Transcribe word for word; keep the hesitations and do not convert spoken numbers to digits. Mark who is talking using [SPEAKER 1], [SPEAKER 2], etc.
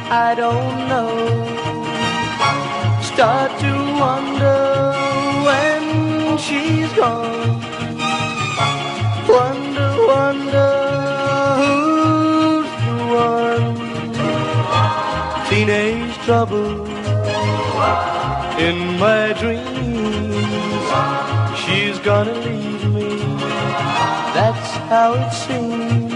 [SPEAKER 1] I don't know. Start to wonder when she's gone. Wonder, wonder who's the one. Teenage trouble in my dreams. She's gonna leave me, that's how it seems.